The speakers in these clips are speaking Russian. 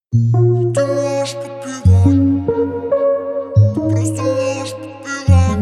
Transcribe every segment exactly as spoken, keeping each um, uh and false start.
Ты можешь подпевать, ты просто можешь подпевать.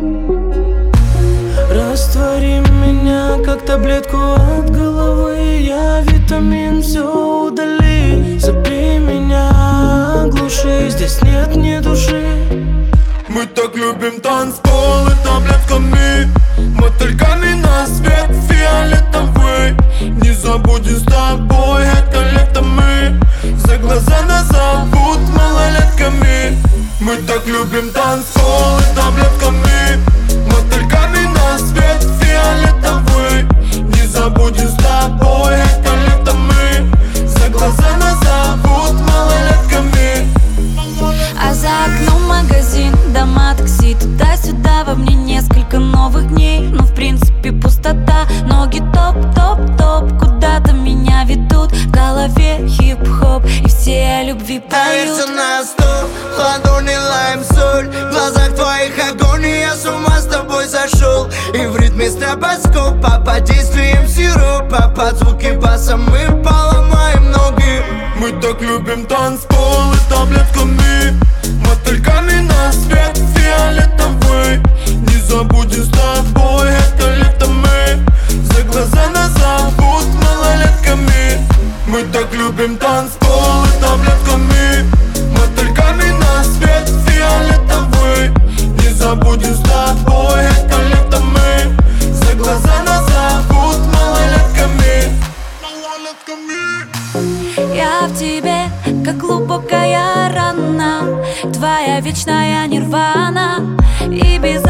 Раствори меня, как таблетку от головы. Я витамин, все удали. Забей меня, оглуши, здесь нет ни души. Мы так любим танцпол и таблетками, мотыльками на свет фиолетовый. Не забудем с тобой это лето мы. За глаза нас зовут малолетками. Мы так любим танцпол и таблетками, мотыльками на свет фиолетовый. Не забудем с тобой это лето мы. За глаза нас зовут малолетками. А за окном магазин, дома, такси, туда-сюда. Во мне несколько новых дней, но в принципе пустота. Ноги топ-топ-топ, куда-то меня ведут. В голове хип-хоп, и все о любви поют. Повесил на стол, ладони лайм соль. В глазах твоих огонь, и я с ума с тобой сошел. И в ритме стробоскопа, под действием сиропа, под звуки баса мы поломаем ноги. Мы так любим танцпол и таблетками, мотыльками на свет фиолетовый. Не забудем с тобой это лето мы. За глаза нас зовут малолетками. Мы так любим танцпол и таблетками, мотыльками на свет фиолетовый. Не забудем с тобой это лето мы. За глаза нас зовут малолетками. Малолетками. Я в тебе, как глубокая рана, твоя вечная нирвана. И без